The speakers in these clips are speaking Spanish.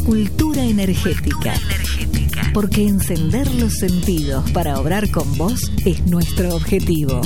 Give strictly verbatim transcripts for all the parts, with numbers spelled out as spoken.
Cultura energética. Porque encender los sentidos para obrar con vos es nuestro objetivo.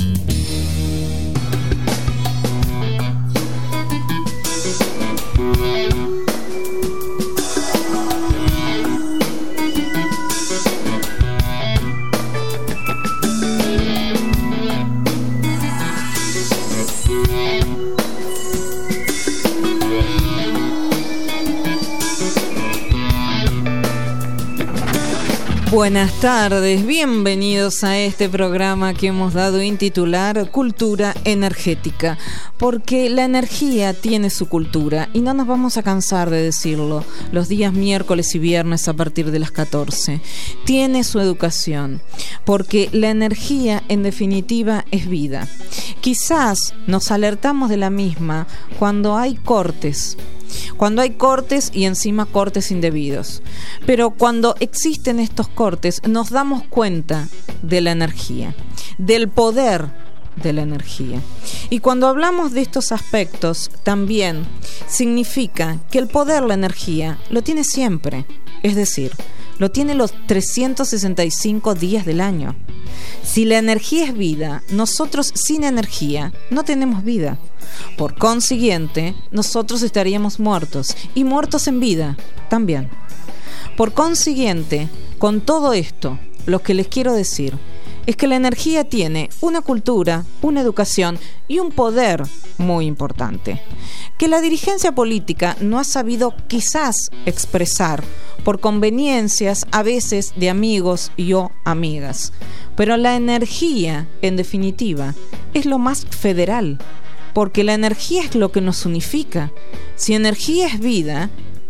Buenas tardes, bienvenidos a este programa que hemos dado en titular Cultura Energética, porque la energía tiene su cultura y no nos vamos a cansar de decirlo los días miércoles y viernes a partir de las catorce. Tiene su educación, porque la energía en definitiva es vida. Quizás nos alertamos de la misma cuando hay cortes. Cuando hay cortes y encima cortes indebidos. Pero cuando existen estos cortes nos damos cuenta de la energía, del poder de la energía. Y cuando hablamos de estos aspectos también significa que el poder, la energía, lo tiene siempre. Es decir, lo tiene los trescientos sesenta y cinco días del año. Si la energía es vida, nosotros sin energía no tenemos vida. Por consiguiente, nosotros estaríamos muertos, y muertos en vida también. Por consiguiente, con todo esto, lo que les quiero decir es que la energía tiene una cultura, una educación y un poder muy importante, que la dirigencia política no ha sabido quizás expresar por conveniencias a veces de amigos y o amigas. Pero la energía, en definitiva, es lo más federal, porque la energía es lo que nos unifica. Si energía es vida,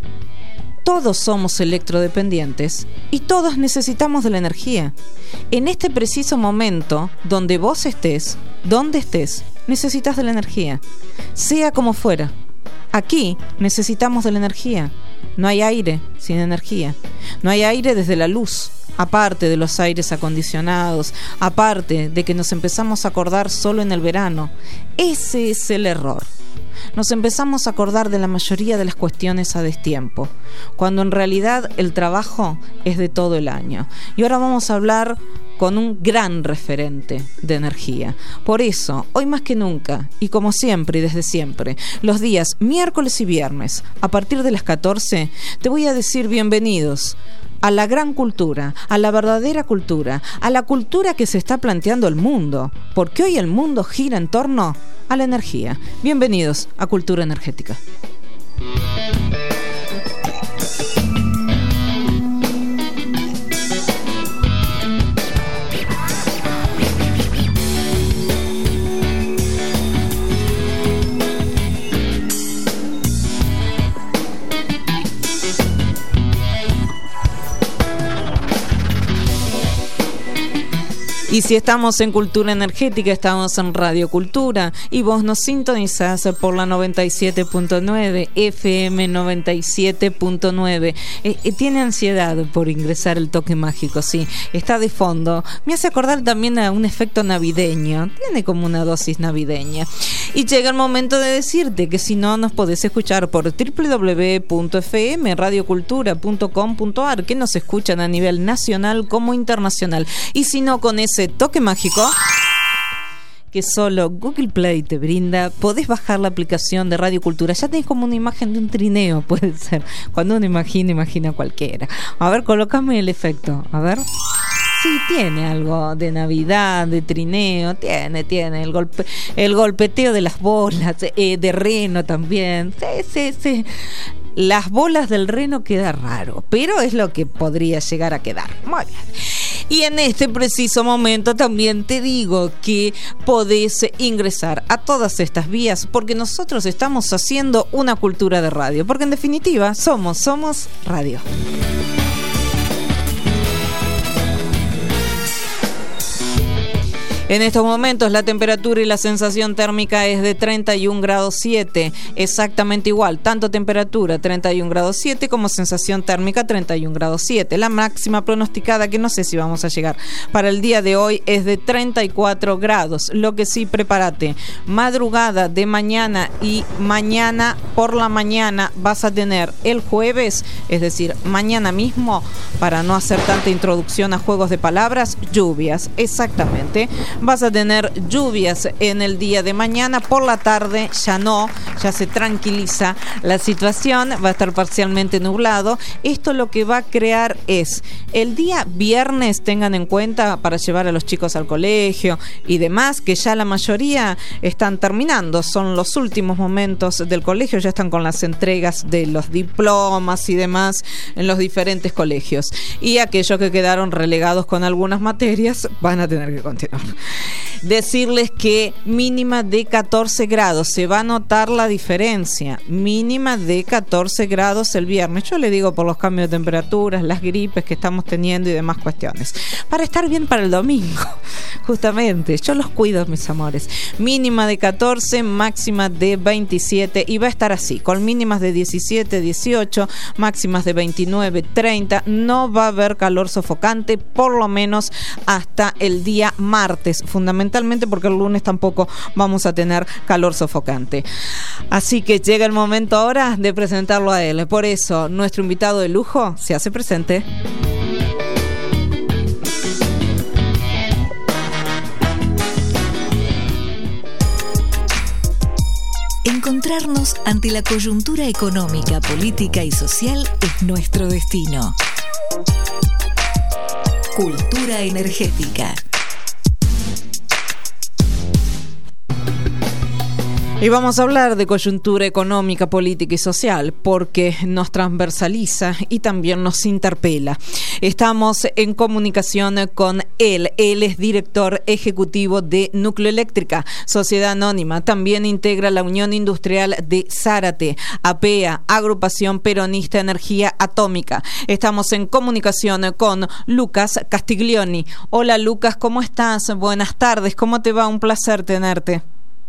todos somos electrodependientes y todos necesitamos de la energía. En este preciso momento, donde vos estés, donde estés, necesitas de la energía, sea como fuera. Aquí necesitamos de la energía. No hay aire sin energía. No hay aire desde la luz, aparte de los aires acondicionados, aparte de que nos empezamos a acordar solo en el verano. Ese es el error. Nos empezamos a acordar de la mayoría de las cuestiones a destiempo, cuando en realidad el trabajo es de todo el año. Y ahora vamos a hablar con un gran referente de energía. Por eso, hoy más que nunca, y como siempre y desde siempre, los días miércoles y viernes, a partir de las catorce, te voy a decir bienvenidos a la gran cultura, a la verdadera cultura, a la cultura que se está planteando el mundo, porque hoy el mundo gira en torno a la energía. Bienvenidos a Cultura Energética. Y si estamos en Cultura Energética, estamos en Radio Cultura y vos nos sintonizás por la noventa y siete punto nueve, F M noventa y siete punto nueve. Eh, eh, tiene ansiedad por ingresar el toque mágico, sí, está de fondo. Me hace acordar también a un efecto navideño, tiene como una dosis navideña. Y llega el momento de decirte que si no, nos podés escuchar por doble u doble u doble u punto f m radio cultura punto com punto a r, que nos escuchan a nivel nacional como internacional. Y si no, con ese toque mágico que solo Google Play te brinda, podés bajar la aplicación de Radio Cultura. Ya tenés como una imagen de un trineo, puede ser. Cuando uno imagina, imagina cualquiera. A ver, colócame el efecto, a ver. Sí, tiene algo de Navidad, de trineo, tiene, tiene el golpe, el golpeteo de las bolas, eh, de reno también. Sí, sí, sí. Las bolas del reno queda raro, pero es lo que podría llegar a quedar. Muy bien. Y en este preciso momento también te digo que podés ingresar a todas estas vías, porque nosotros estamos haciendo una cultura de radio, porque en definitiva somos, somos radio. En estos momentos la temperatura y la sensación térmica es de treinta y un grados siete, exactamente igual, tanto temperatura treinta y un grados siete como sensación térmica treinta y un grados siete. La máxima pronosticada, que no sé si vamos a llegar para el día de hoy, es de treinta y cuatro grados. Lo que sí, prepárate, madrugada de mañana y mañana por la mañana vas a tener el jueves, es decir, mañana mismo, para no hacer tanta introducción a juegos de palabras, lluvias, exactamente. Vas a tener lluvias en el día de mañana, por la tarde ya no, ya se tranquiliza la situación, va a estar parcialmente nublado. Esto lo que va a crear es, el día viernes, tengan en cuenta, para llevar a los chicos al colegio y demás, que ya la mayoría están terminando, son los últimos momentos del colegio, ya están con las entregas de los diplomas y demás en los diferentes colegios. Y aquellos que quedaron relegados con algunas materias van a tener que continuar. Decirles que mínima de catorce grados, se va a notar la diferencia, mínima de catorce grados el viernes. Yo le digo por los cambios de temperaturas, las gripes que estamos teniendo y demás cuestiones, para estar bien para el domingo, justamente, yo los cuido, mis amores. Mínima de catorce, máxima de veintisiete, y va a estar así, con mínimas de diecisiete, dieciocho, máximas de veintinueve, treinta. No va a haber calor sofocante, por lo menos hasta el día martes, fundamentalmente porque el lunes tampoco vamos a tener calor sofocante. Así que llega el momento ahora de presentarlo a él. Por eso, nuestro invitado de lujo se hace presente. Encontrarnos ante la coyuntura económica, política y social es nuestro destino. Cultura energética. Y vamos a hablar de coyuntura económica, política y social, porque nos transversaliza y también nos interpela. Estamos en comunicación con él. Él es director ejecutivo de Nucleoeléctrica, Sociedad Anónima. También integra la Unión Industrial de Zárate, APEA, Agrupación Peronista Energía Atómica. Estamos en comunicación con Lucas Castiglioni. Hola, Lucas, ¿cómo estás? Buenas tardes, ¿cómo te va? Un placer tenerte.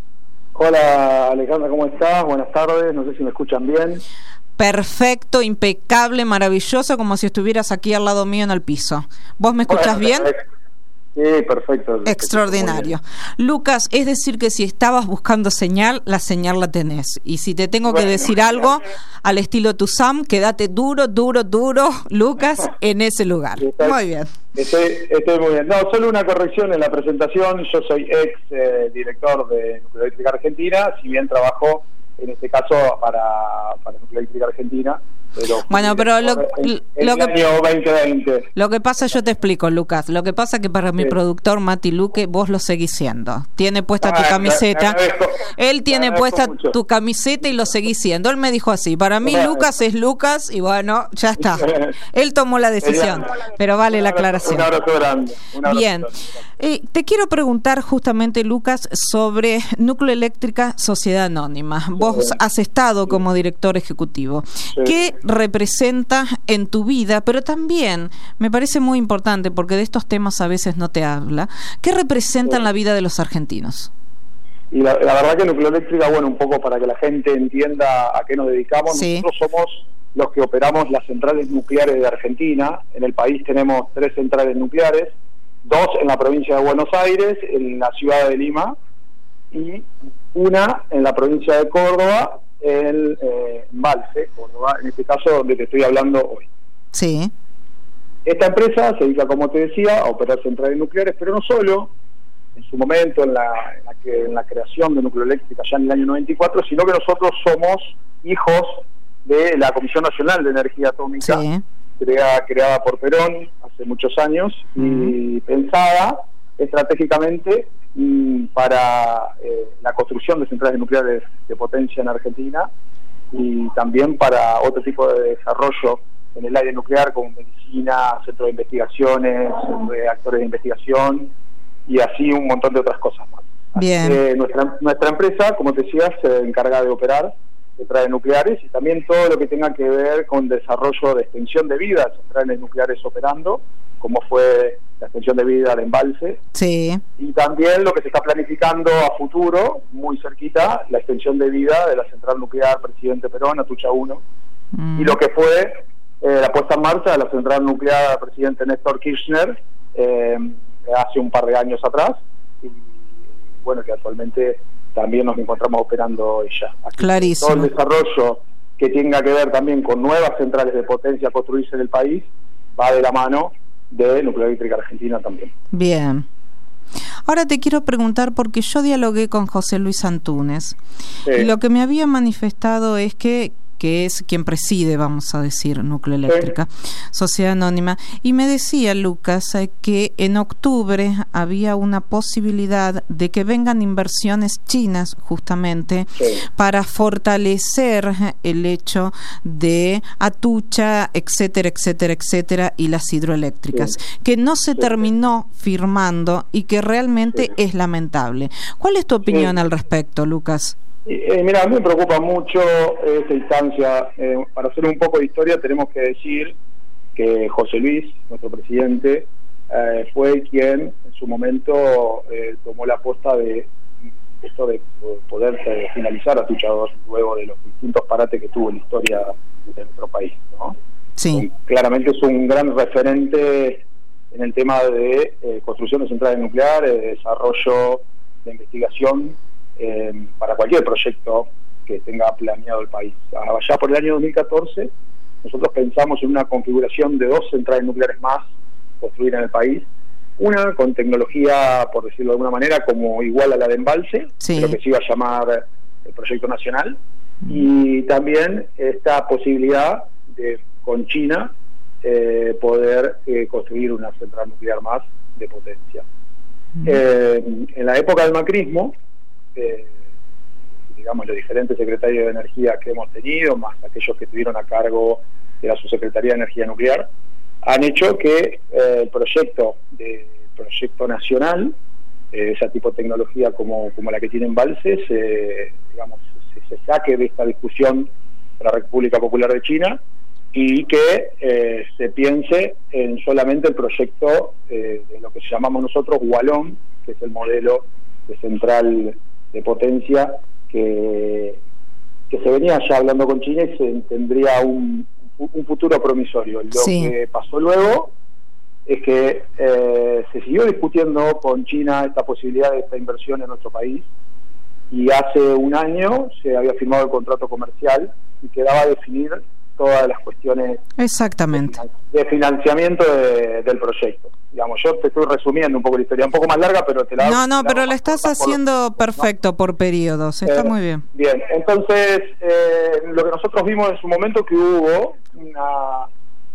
Hola, Alejandra, ¿cómo estás? Buenas tardes, no sé si me escuchan bien. Perfecto, impecable, maravilloso, como si estuvieras aquí al lado mío en el piso. ¿Vos me escuchás bueno, bien? Sí, perfecto. Extraordinario. Lucas, es decir que si estabas buscando señal, la señal la tenés. Y si te tengo bueno, que decir algo, al estilo Tuzam, quédate duro, duro, duro, Lucas, en ese lugar. Estoy, muy bien. Estoy, estoy muy bien. No, solo una corrección en la presentación. Yo soy ex eh, director de Nucleoeléctrica Argentina, si bien trabajo en este caso para, para Nucleoeléctrica Argentina. Pero bueno, pero lo, el, el lo que año veinte veinte. Lo que pasa, yo te explico, Lucas. Lo que pasa que para sí. mi productor Mati Luque, vos lo seguís siendo. Tiene puesta ah, tu camiseta. Me, me agradezco, Él tiene puesta mucho. tu camiseta y lo seguís siendo. Él me dijo así: para mí bueno. Lucas es Lucas, y bueno, ya está. Él tomó la decisión, pero vale un la abrazo, aclaración. Un abrazo grande. Un abrazo Bien. Grande. Eh, te quiero preguntar justamente, Lucas, sobre Nucleoeléctrica Sociedad Anónima. Sí. Vos has estado como director ejecutivo. Sí. ¿Qué representa en tu vida? Pero también me parece muy importante, porque de estos temas a veces no te habla, ¿qué representa sí. en la vida de los argentinos? Y la, la verdad que Nucleoeléctrica, bueno, un poco para que la gente entienda a qué nos dedicamos, sí. nosotros somos los que operamos las centrales nucleares de Argentina. En el país tenemos tres centrales nucleares, dos en la provincia de Buenos Aires, en la ciudad de Lima, y una en la provincia de Córdoba, en eh, Embalse, Córdoba, en este caso donde te estoy hablando hoy. Sí. Esta empresa se dedica, como te decía, a operar centrales nucleares, pero no solo, en su momento, en la, en la, que, en la creación de Nucleoeléctrica ya en el año noventa y cuatro, sino que nosotros somos hijos de la Comisión Nacional de Energía Atómica, sí. creada, creada por Perón hace muchos años, uh-huh. y pensada estratégicamente y para eh, la construcción de centrales nucleares de potencia en Argentina, y también para otro tipo de desarrollo en el área nuclear, como medicina, centros de investigaciones, reactores de investigación y así un montón de otras cosas más. Bien. Así que nuestra, nuestra empresa, como te decía, se encarga de operar centrales nucleares y también todo lo que tenga que ver con desarrollo de extensión de vida, centrales nucleares operando, como fue la extensión de vida del embalse, sí, y también lo que se está planificando a futuro, muy cerquita, la extensión de vida de la central nuclear Presidente Perón, Atucha uno, mm. y lo que fue eh, la puesta en marcha de la central nuclear Presidente Néstor Kirchner eh, hace un par de años atrás, y bueno, que actualmente también nos encontramos operando ella. Aquí clarísimo. Todo el desarrollo que tenga que ver también con nuevas centrales de potencia a construirse en el país va de la mano de Nuclear Eléctrica Argentina también. Bien. Ahora te quiero preguntar, porque yo dialogué con José Luis Antúnez, sí. y lo que me había manifestado es que que es quien preside, vamos a decir, Nucleoeléctrica, sí. Sociedad Anónima, y me decía, Lucas, que en octubre había una posibilidad de que vengan inversiones chinas, justamente, sí. para fortalecer el hecho de Atucha, etcétera, etcétera, etcétera, y las hidroeléctricas, sí. que no se sí. terminó firmando y que realmente sí. es lamentable. ¿Cuál es tu opinión sí. al respecto, Lucas? Eh, mira, a mí me preocupa mucho esta instancia. Eh, para hacer un poco de historia tenemos que decir que José Luis, nuestro presidente, eh, fue quien en su momento eh, tomó la aposta de esto de poder eh, finalizar Atucha dos luego de los distintos parates que tuvo en la historia de nuestro país, ¿no? Sí. Eh, claramente es un gran referente en el tema de eh, construcción de centrales nucleares, de desarrollo de investigación Eh, para cualquier proyecto que tenga planeado el país. Allá por el año dos mil catorce nosotros pensamos en una configuración de dos centrales nucleares más construir en el país, una con tecnología, por decirlo de alguna manera, como igual a la de embalse, sí. pero que se iba a llamar el proyecto nacional, mm. y también esta posibilidad de con China eh, poder eh, construir una central nuclear más de potencia. Mm. Eh, en la época del macrismo, Eh, digamos, los diferentes secretarios de energía que hemos tenido, más aquellos que estuvieron a cargo de la subsecretaría de energía nuclear, han hecho que eh, el proyecto de proyecto nacional, eh, esa tipo de tecnología como, como la que tiene Embalse, se, digamos, se, se saque de esta discusión de la República Popular de China y que eh, se piense en solamente el proyecto eh, de lo que llamamos nosotros Hualong, que es el modelo de central de potencia que, que se venía ya hablando con China y se tendría un, un futuro promisorio. Lo sí. que pasó luego es que eh, se siguió discutiendo con China esta posibilidad de esta inversión en nuestro país, y hace un año se había firmado el contrato comercial y quedaba definir todas las cuestiones exactamente de financiamiento de, del proyecto. Digamos, yo te estoy resumiendo un poco la historia, un poco más larga, pero te la No, no, te la pero la estás haciendo por, perfecto, ¿no? Por periodos, está eh, muy bien. Bien, entonces, eh, lo que nosotros vimos en su momento que hubo una,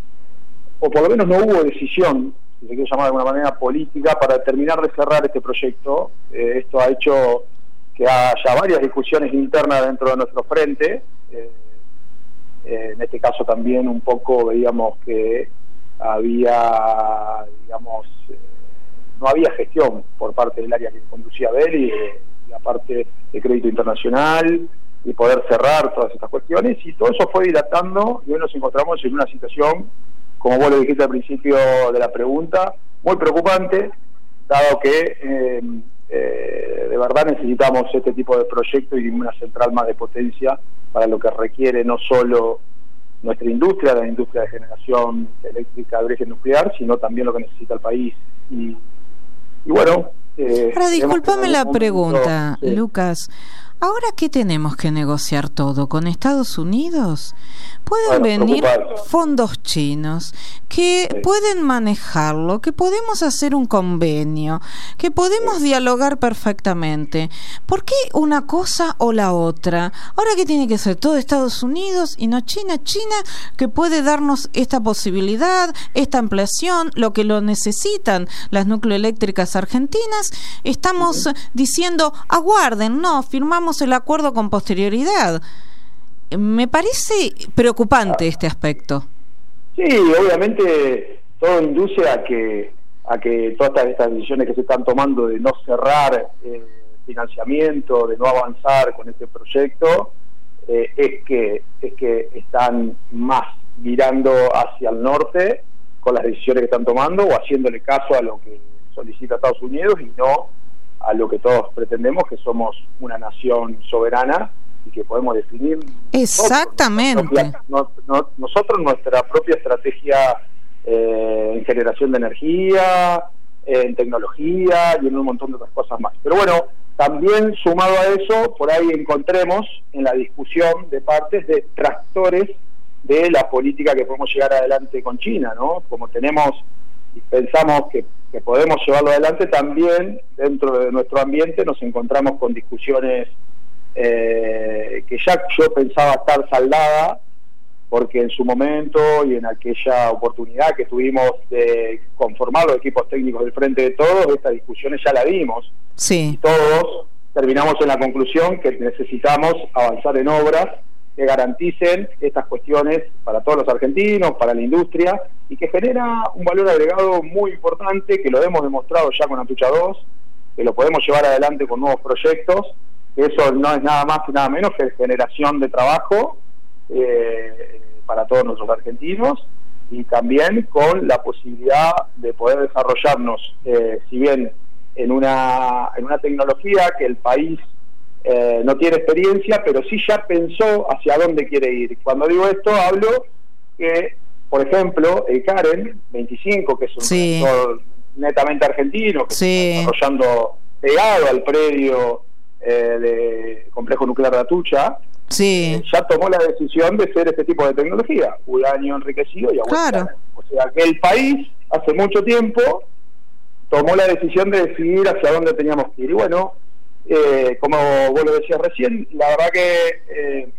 o por lo menos no hubo decisión, si se quiere llamar de alguna manera política, para terminar de cerrar este proyecto. Eh, esto ha hecho que haya varias discusiones internas dentro de nuestro frente. Eh, eh, en este caso también un poco veíamos que había, digamos, eh, no había gestión por parte del área que conducía Beli, y eh, la parte de crédito internacional, y poder cerrar todas estas cuestiones, y todo eso fue dilatando, y hoy nos encontramos en una situación, como vos lo dijiste al principio de la pregunta, muy preocupante, dado que eh, eh, de verdad necesitamos este tipo de proyecto y una central más de potencia para lo que requiere no solo nuestra industria, la industria de generación eléctrica de origen nuclear, sino también lo que necesita el país. Y, y bueno... Eh, Ahora, discúlpame la pregunta, sí. Lucas. ¿Ahora qué tenemos que negociar todo? ¿Con Estados Unidos? Pueden bueno, venir fondos chinos que sí. pueden manejarlo, que podemos hacer un convenio, que podemos sí. dialogar perfectamente. ¿Por qué una cosa o la otra? ¿Ahora qué tiene que ser todo Estados Unidos y no China? China, que puede darnos esta posibilidad, esta ampliación, lo que lo necesitan las nucleoeléctricas argentinas. Estamos sí. diciendo, aguarden, no, firmamos el acuerdo con posterioridad. Me parece preocupante ah. este aspecto. Sí, obviamente todo induce a que a que todas estas decisiones que se están tomando de no cerrar eh, financiamiento, de no avanzar con este proyecto, eh, es que es que están más mirando hacia el norte con las decisiones que están tomando o haciéndole caso a lo que solicita Estados Unidos y no a lo que todos pretendemos, que somos una nación soberana y que podemos definir exactamente nosotros, no, no, nosotros nuestra propia estrategia eh, en generación de energía, eh, en tecnología y en un montón de otras cosas más. Pero bueno, también sumado a eso, por ahí encontremos en la discusión de partes de tractores de la política que podemos llegar adelante con China, ¿no? Como tenemos y pensamos que, que podemos llevarlo adelante, también dentro de nuestro ambiente nos encontramos con discusiones eh, que ya yo pensaba estar saldada, porque en su momento y en aquella oportunidad que tuvimos de conformar los equipos técnicos del Frente de Todos, estas discusiones ya la dimos. Sí. Y todos terminamos en la conclusión que necesitamos avanzar en obras que garanticen estas cuestiones para todos los argentinos, para la industria, y que genera un valor agregado muy importante, que lo hemos demostrado ya con Atucha dos, que lo podemos llevar adelante con nuevos proyectos, que eso no es nada más y nada menos que generación de trabajo eh, para todos nuestros argentinos, y también con la posibilidad de poder desarrollarnos, eh, si bien en una, en una tecnología que el país Eh, no tiene experiencia, pero sí ya pensó hacia dónde quiere ir. Cuando digo esto, hablo que, por ejemplo, el Karen veinticinco, que es un sí. reactor netamente argentino, que sí. se está desarrollando pegado al predio eh, de complejo nuclear de Atucha, sí. eh, ya tomó la decisión de ser este tipo de tecnología, uranio enriquecido y agua. Claro. O sea, que el país, hace mucho tiempo, tomó la decisión de decidir hacia dónde teníamos que ir. Y bueno, Eh, como vos lo decías recién, la verdad que eh,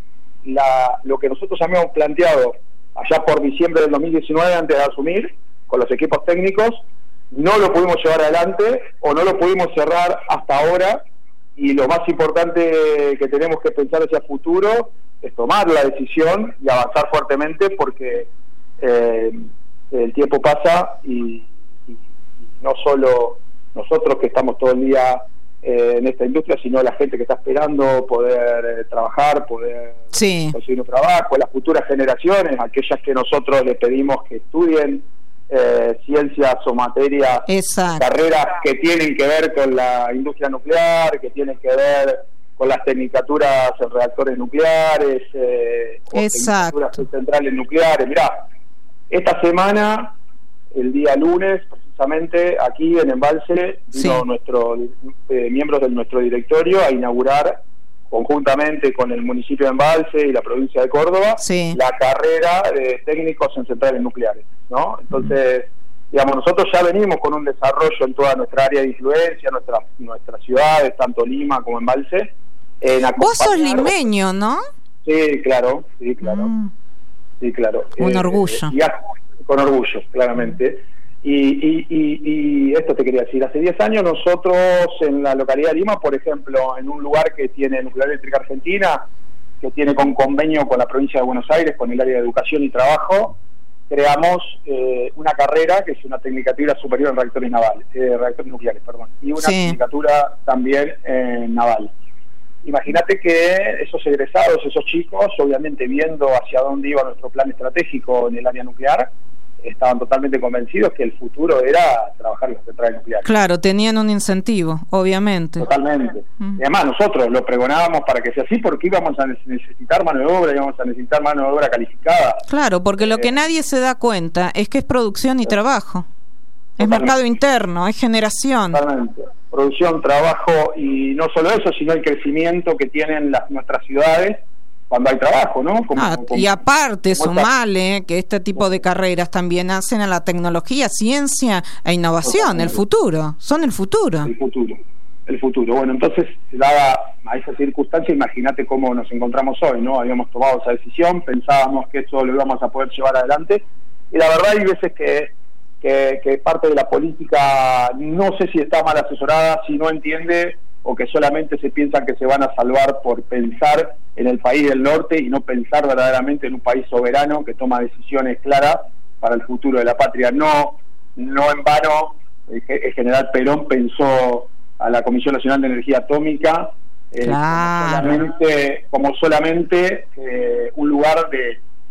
la, lo que nosotros habíamos planteado allá por diciembre del dos mil diecinueve, antes de asumir, con los equipos técnicos, no lo pudimos llevar adelante o no lo pudimos cerrar hasta ahora, y lo más importante que tenemos que pensar hacia el futuro es tomar la decisión y avanzar fuertemente, porque eh, el tiempo pasa y, y, y no solo nosotros que estamos todo el día Eh, en esta industria, sino la gente que está esperando poder eh, trabajar, poder sí. conseguir un trabajo, las futuras generaciones, aquellas que nosotros les pedimos que estudien eh, ciencias o materias, Exacto. carreras que tienen que ver con la industria nuclear, que tienen que ver con las tecnicaturas en reactores nucleares, eh, o tecnicaturas en centrales nucleares. Mirá, esta semana, el día lunes, precisamente aquí en Embalse, vino sí. nuestro eh, miembros de nuestro directorio a inaugurar, conjuntamente con el municipio de Embalse y la provincia de Córdoba, sí. la carrera de técnicos en centrales nucleares, ¿no? Entonces, digamos, nosotros ya venimos con un desarrollo en toda nuestra área de influencia, nuestras nuestras ciudades, tanto Lima como Embalse. En Vos sos limeño, ¿no? Sí, claro, sí, claro. Mm. Sí, claro. Un eh, orgullo. Y, con orgullo, claramente. Y, y, y, y esto te quería decir, hace diez años nosotros en la localidad de Lima, por ejemplo, en un lugar que tiene Nuclear Eléctrica Argentina, que tiene con convenio con la provincia de Buenos Aires, con el área de educación y trabajo, creamos eh, una carrera que es una tecnicatura superior en reactores navales, eh, reactores nucleares, perdón, y una sí. tecnicatura también eh, naval. Imagínate que esos egresados, esos chicos, obviamente viendo hacia dónde iba nuestro plan estratégico en el área nuclear, estaban totalmente convencidos que el futuro era trabajar en las centrales nucleares. Claro, tenían un incentivo, obviamente. Totalmente. Mm. Y además nosotros lo pregonábamos para que sea así, porque íbamos a necesitar mano de obra, íbamos a necesitar mano de obra calificada. Claro, porque lo eh, que nadie se da cuenta es que es producción y trabajo. Totalmente. Es mercado interno, es generación. Totalmente. Producción, trabajo, y no solo eso, sino el crecimiento que tienen las nuestras ciudades cuando hay trabajo, ¿no? Como, ah, como, y aparte, sumale esta... que este tipo de carreras también hacen a la tecnología, ciencia e innovación, el futuro, son el futuro. El futuro, el futuro. Bueno, entonces, dada a esa circunstancia, imagínate cómo nos encontramos hoy, ¿no? Habíamos tomado esa decisión, pensábamos que eso lo íbamos a poder llevar adelante, y la verdad hay veces que, que, que parte de la política, no sé si está mal asesorada, si no entiende, o que solamente se piensan que se van a salvar por pensar en el país del norte y no pensar verdaderamente en un país soberano que toma decisiones claras para el futuro de la patria. No, no en vano, el general Perón pensó a la Comisión Nacional de Energía Atómica eh, claro. como solamente, como solamente eh, un lugar de,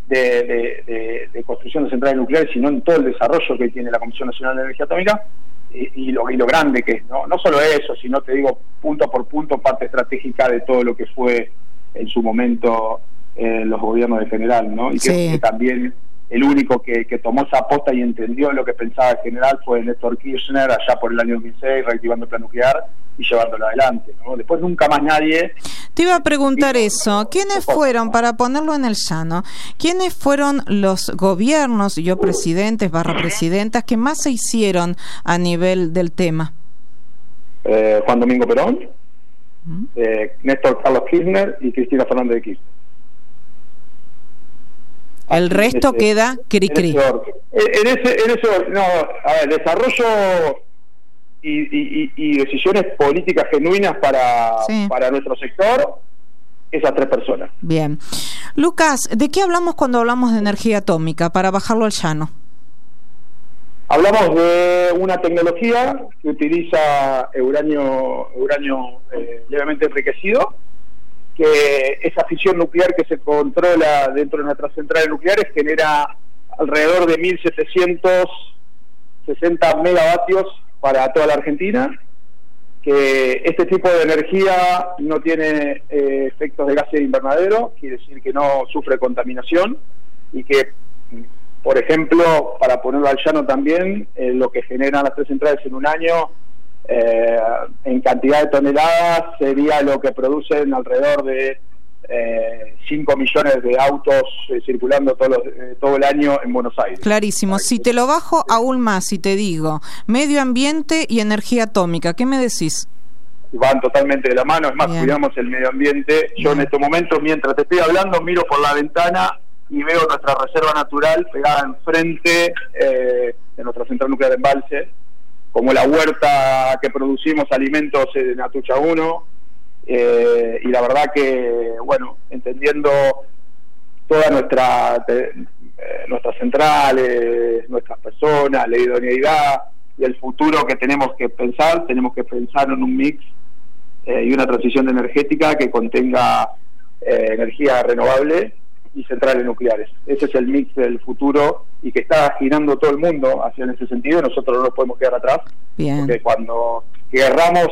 de, de, de, de construcción de centrales nucleares, sino en todo el desarrollo que tiene la Comisión Nacional de Energía Atómica y, y, lo, y lo grande que es, ¿no? No solo eso, sino, te digo, punto por punto, parte estratégica de todo lo que fue en su momento eh, los gobiernos de general, ¿no? Y que, sí. que también el único que, que tomó esa aposta y entendió lo que pensaba el general fue Néstor Kirchner allá por el año dos mil seis, reactivando el plan nuclear y llevándolo adelante, ¿no? Después nunca más nadie... Te iba a preguntar eso, ¿quiénes fueron, para ponerlo en el llano, quiénes fueron los gobiernos, yo presidentes barra presidentas, que más se hicieron a nivel del tema? Eh, Juan Domingo Perón, ¿Mm? eh, Néstor Carlos Kirchner y Cristina Fernández de Kirchner. El resto ese, queda cri cri. En ese, en ese, en ese no, a ver, desarrollo y, y, y decisiones políticas genuinas para, sí. para nuestro sector, esas tres personas. Bien. Lucas, ¿de qué hablamos cuando hablamos de energía atómica, para bajarlo al llano? Hablamos de una tecnología que utiliza uranio, uranio eh, levemente enriquecido, que esa fisión nuclear que se controla dentro de nuestras centrales nucleares genera alrededor de mil setecientos sesenta megavatios para toda la Argentina, que este tipo de energía no tiene eh, efectos de gases de invernadero, quiere decir que no sufre contaminación, y que, por ejemplo, para ponerlo al llano también, eh, lo que generan las tres centrales en un año, eh, en cantidad de toneladas, sería lo que producen alrededor de eh, cinco millones de autos eh, circulando todo, los, eh, todo el año en Buenos Aires. Clarísimo. Si te lo bajo aún más y te digo medio ambiente y energía atómica, ¿qué me decís? Van totalmente de la mano, es más, Bien. cuidamos el medio ambiente. Yo Bien. en estos momentos, mientras te estoy hablando, miro por la ventana y veo nuestra reserva natural pegada enfrente eh, de nuestra central nuclear de Embalse, como la huerta que producimos alimentos en Atucha uno, eh, y la verdad que, bueno, entendiendo toda nuestra eh, nuestras centrales, nuestras personas, la idoneidad y el futuro que tenemos que pensar, tenemos que pensar en un mix eh, y una transición energética que contenga eh, energía renovable y centrales nucleares. Ese es el mix del futuro y que está girando todo el mundo hacia en ese sentido, y nosotros no nos podemos quedar atrás. Bien. Porque cuando querramos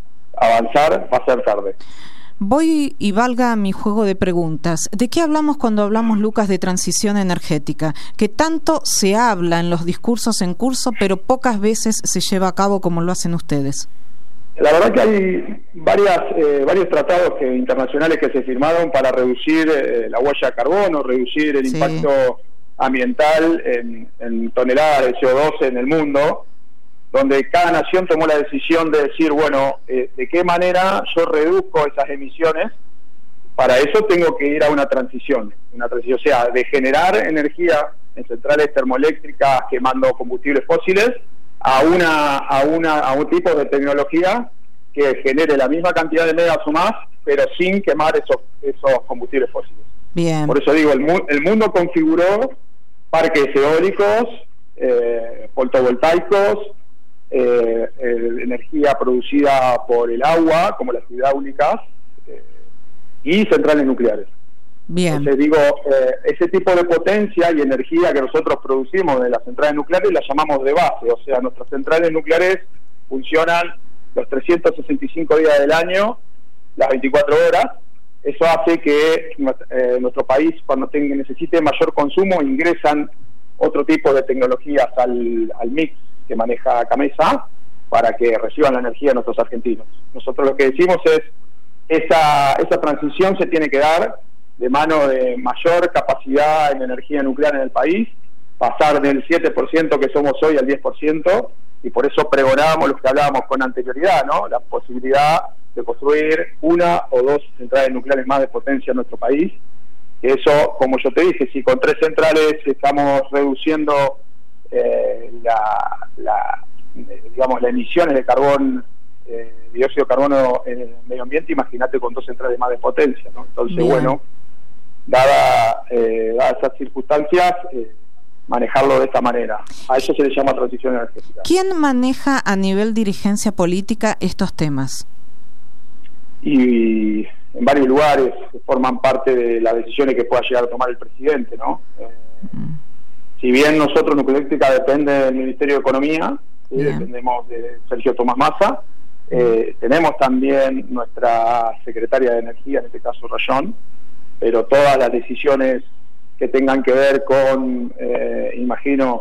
avanzar va a ser tarde. Voy y valga mi juego de preguntas. ¿De qué hablamos cuando hablamos, Lucas, de transición energética? Que tanto se habla en los discursos en curso, pero pocas veces se lleva a cabo como lo hacen ustedes. La verdad que hay varias eh, varios tratados que, internacionales que se firmaron para reducir eh, la huella de carbono, reducir el sí. impacto ambiental en, en toneladas de C O dos en el mundo, donde cada nación tomó la decisión de decir, bueno, eh, ¿de qué manera yo reduzco esas emisiones? Para eso tengo que ir a una transición, una transición, o sea, de generar energía en centrales termoeléctricas quemando combustibles fósiles, a una a una a un tipo de tecnología que genere la misma cantidad de megas o más, pero sin quemar esos esos combustibles fósiles. Bien. Por eso digo, el, mu el mundo configuró parques eólicos, eh, fotovoltaicos, eh, eh, energía producida por el agua, como las hidráulicas, eh, y centrales nucleares. Bien. Entonces digo, eh, ese tipo de potencia y energía que nosotros producimos de las centrales nucleares las llamamos de base, o sea, nuestras centrales nucleares funcionan los trescientos sesenta y cinco días del año, las veinticuatro horas. Eso hace que eh, nuestro país, cuando tenga, necesite mayor consumo, ingresan otro tipo de tecnologías al, al mix que maneja Camesa para que reciban la energía de nuestros argentinos. Nosotros lo que decimos es, esa, esa transición se tiene que dar de mano de mayor capacidad en energía nuclear en el país, pasar del siete por ciento que somos hoy al diez por ciento, y por eso pregonábamos lo que hablábamos con anterioridad, ¿no? La posibilidad de construir una o dos centrales nucleares más de potencia en nuestro país. Eso, como yo te dije, si con tres centrales estamos reduciendo eh, la, la, digamos, las emisiones de carbón, eh, dióxido de carbono en el medio ambiente, imagínate con dos centrales más de potencia, ¿no? Entonces, Bien. bueno, dada, eh, dadas esas circunstancias, eh, manejarlo de esta manera. A eso se le llama transición energética. ¿Quién maneja a nivel dirigencia política estos temas? Y en varios lugares que forman parte de las decisiones que pueda llegar a tomar el presidente, ¿no? Eh, si bien nosotros, Nucleoeléctrica, depende del Ministerio de Economía, ¿sí? Dependemos de Sergio Tomás Massa, eh, tenemos también nuestra secretaria de Energía, en este caso Rayón, pero todas las decisiones que tengan que ver con, eh, imagino,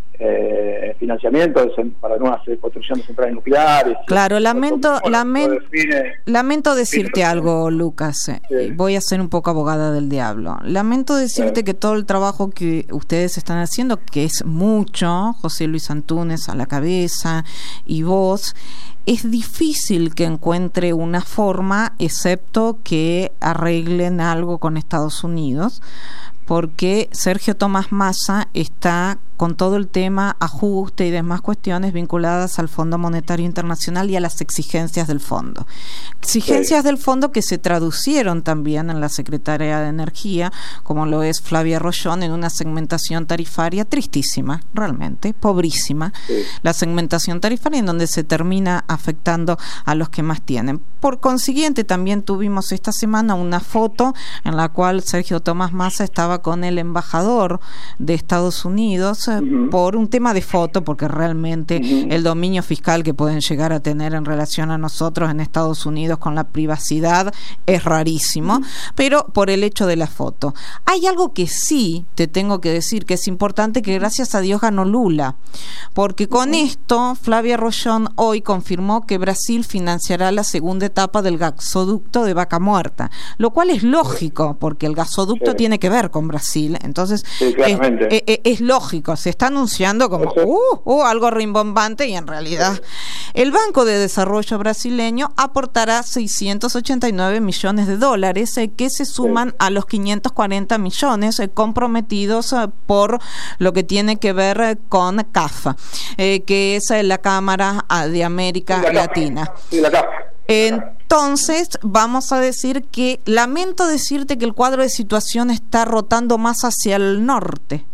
eh, financiamiento de, para nuevas construcción de centrales nucleares. Claro, lamento, lamen, lamento decirte define, algo, Lucas. Sí. Voy a ser un poco abogada del diablo. Lamento decirte sí. que todo el trabajo que ustedes están haciendo, que es mucho, José Luis Antúnez a la cabeza y vos, es difícil que encuentre una forma, excepto que arreglen algo con Estados Unidos, porque Sergio Tomás Massa está con todo el tema ajuste y demás cuestiones vinculadas al Fondo Monetario Internacional y a las exigencias del fondo. Exigencias sí. del fondo que se traducieron también en la Secretaría de Energía, como lo es Flavia Rollón, en una segmentación tarifaria tristísima, realmente, pobrísima, sí. la segmentación tarifaria en donde se termina afectando a los que más tienen. Por consiguiente, también tuvimos esta semana una foto en la cual Sergio Tomás Massa estaba con el embajador de Estados Unidos, Uh-huh. por un tema de foto, porque realmente uh-huh. el dominio fiscal que pueden llegar a tener en relación a nosotros en Estados Unidos con la privacidad es rarísimo, uh-huh. pero por el hecho de la foto. Hay algo que sí te tengo que decir que es importante, que gracias a Dios ganó Lula, porque con uh-huh. esto Flavia Rollón hoy confirmó que Brasil financiará la segunda etapa del gasoducto de Vaca Muerta, lo cual es lógico, porque el gasoducto sí. tiene que ver con Brasil, entonces sí, es, es, es lógico. Se está anunciando como uh, uh, algo rimbombante y en realidad el Banco de Desarrollo brasileño aportará seiscientos ochenta y nueve millones de dólares eh, que se suman sí. a los quinientos cuarenta millones eh, comprometidos eh, por lo que tiene que ver eh, con C A F, eh, que es eh, la Cámara de América sí, la Latina. Sí, la C A F. Entonces, vamos a decir que lamento decirte que el cuadro de situación está rotando más hacia el norte.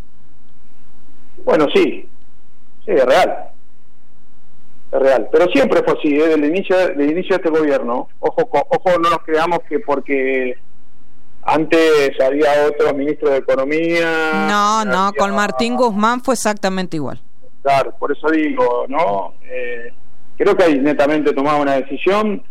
Bueno, sí, sí, es real, es real, pero siempre fue así, ¿eh? Desde el inicio, desde el inicio de este gobierno. Ojo, ojo, no nos creamos que porque antes había otros ministros de Economía. No, no, había... con Martín Guzmán fue exactamente igual. Claro, por eso digo, ¿no? Eh, creo que hay netamente tomado una decisión,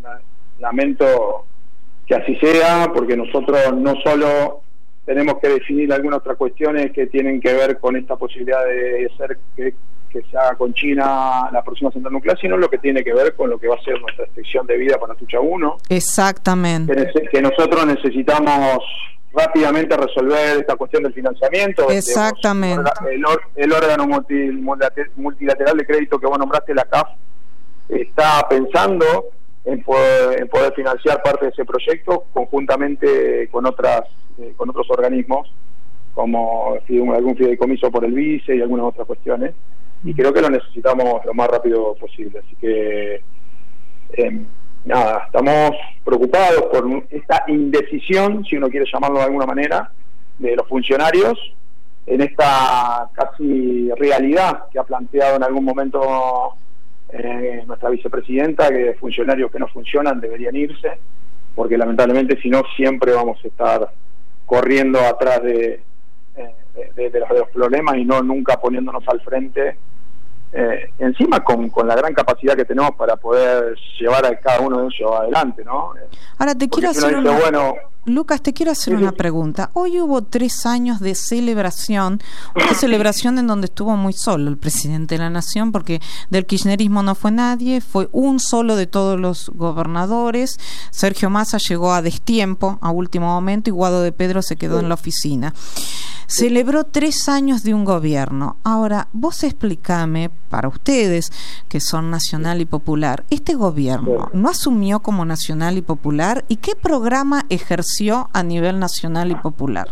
lamento que así sea, porque nosotros no solo tenemos que definir algunas otras cuestiones que tienen que ver con esta posibilidad de hacer que, que se haga con China la próxima central nuclear, sino lo que tiene que ver con lo que va a ser nuestra extensión de vida para Atucha uno. Exactamente. Que, que nosotros necesitamos rápidamente resolver esta cuestión del financiamiento. Exactamente. El, el órgano multilateral de crédito que vos nombraste, la C A F, está pensando en poder, en poder financiar parte de ese proyecto conjuntamente con otras eh, con otros organismos, como algún fideicomiso por el vice y algunas otras cuestiones, y creo que lo necesitamos lo más rápido posible. Así que eh, nada, estamos preocupados por esta indecisión, si uno quiere llamarlo de alguna manera, de los funcionarios en esta casi realidad que ha planteado en algún momento eh, nuestra vicepresidenta, que funcionarios que no funcionan deberían irse, porque lamentablemente si no siempre vamos a estar corriendo atrás de, eh, de, de, los, de los problemas y no nunca poniéndonos al frente, eh, encima con, con la gran capacidad que tenemos para poder llevar a cada uno de ellos adelante, ¿no? Ahora te porque quiero si hacer dice, una... bueno, Lucas, te quiero hacer sí, una sí. pregunta. Hoy hubo tres años de celebración, una celebración en donde estuvo muy solo el presidente de la Nación, porque del kirchnerismo no fue nadie, fue un solo de todos los gobernadores. Sergio Massa llegó a destiempo, a último momento, y Guado de Pedro se quedó sí. en la oficina. Celebró tres años de un gobierno. Ahora, vos explícame, para ustedes que son Nacional y Popular, ¿este gobierno no asumió como Nacional y Popular? ¿Y qué programa ejerció a nivel nacional y popular?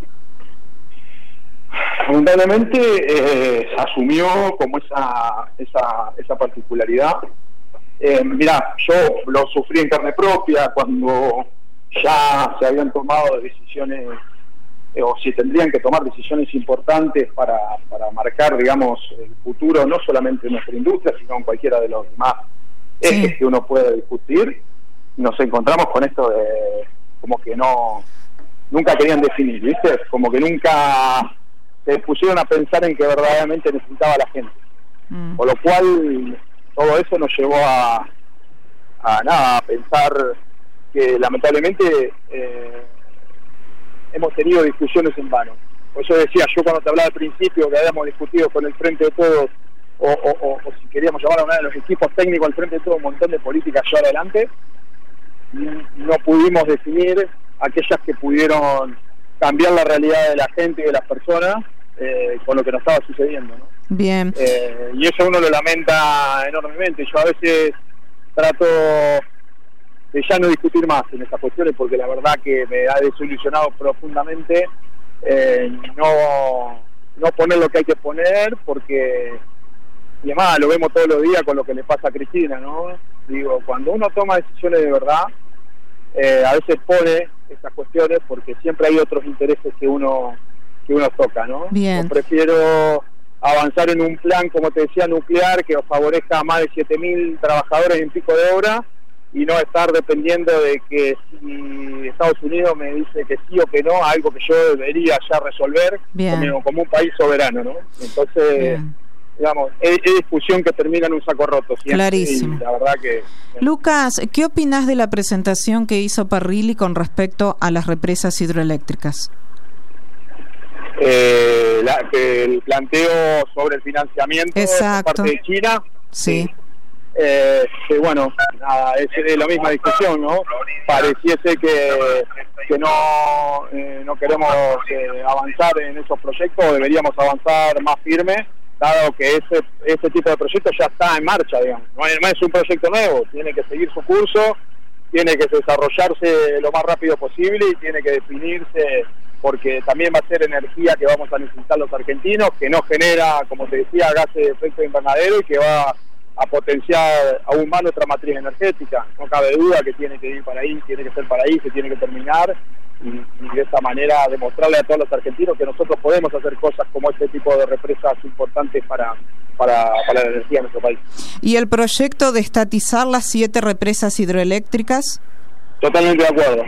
Lamentablemente eh, asumió como esa esa esa particularidad. Eh, mirá, yo lo sufrí en carne propia cuando ya se habían tomado decisiones, eh, o si tendrían que tomar decisiones importantes para, para marcar, digamos, el futuro no solamente de nuestra industria, sino en cualquiera de los demás ejes sí. que uno puede discutir. Nos encontramos con esto de como que no, nunca querían definir, ¿viste? Como que nunca se pusieron a pensar en que verdaderamente necesitaba la gente. Mm. Por lo cual, todo eso nos llevó a, a nada, a pensar que lamentablemente eh, hemos tenido discusiones en vano. Por eso decía yo cuando te hablaba al principio que habíamos discutido con el Frente de Todos, o, o, o, o si queríamos llamar a uno de los equipos técnicos al Frente de Todos, un montón de políticas llevar adelante, no pudimos definir aquellas que pudieron cambiar la realidad de la gente y de las personas eh, con lo que nos estaba sucediendo, ¿no? Bien. Eh, y eso uno lo lamenta enormemente. Yo a veces trato de ya no discutir más en estas cuestiones porque la verdad que me ha desilusionado profundamente eh, no, no poner lo que hay que poner, porque y además lo vemos todos los días con lo que le pasa a Cristina, ¿no? Digo, cuando uno toma decisiones de verdad, eh, a veces pone estas cuestiones porque siempre hay otros intereses que uno que uno toca, ¿no? Bien. Yo prefiero avanzar en un plan, como te decía, nuclear, que favorezca a más de siete mil trabajadores en pico de obra, y no estar dependiendo de que si Estados Unidos me dice que sí o que no, algo que yo debería ya resolver como, como un país soberano, ¿no? Entonces, bien, digamos, es, es discusión que termina en un saco roto siempre. Clarísimo. Y la verdad que... Lucas, ¿qué opinás de la presentación que hizo Parrilli con respecto a las represas hidroeléctricas? Eh, la, el planteo sobre el financiamiento Exacto. por parte de China. Sí. Eh, que bueno, nada, es, es la misma discusión, ¿no? Pareciese que, que no, eh, no queremos eh, avanzar en esos proyectos, o deberíamos avanzar más firme, dado que ese, ese tipo de proyectos ya está en marcha, digamos. No es, no es un proyecto nuevo, tiene que seguir su curso, tiene que desarrollarse lo más rápido posible y tiene que definirse, porque también va a ser energía que vamos a necesitar los argentinos, que no genera, como te decía, gases de efecto invernadero y que va a potenciar aún más nuestra matriz energética. No cabe duda que tiene que ir para ahí, tiene que ser para ahí, se tiene que terminar, y, y de esta manera demostrarle a todos los argentinos que nosotros podemos hacer cosas como este tipo de represas importantes para, para, para la energía de nuestro país. ¿Y el proyecto de estatizar las siete represas hidroeléctricas? Totalmente de acuerdo.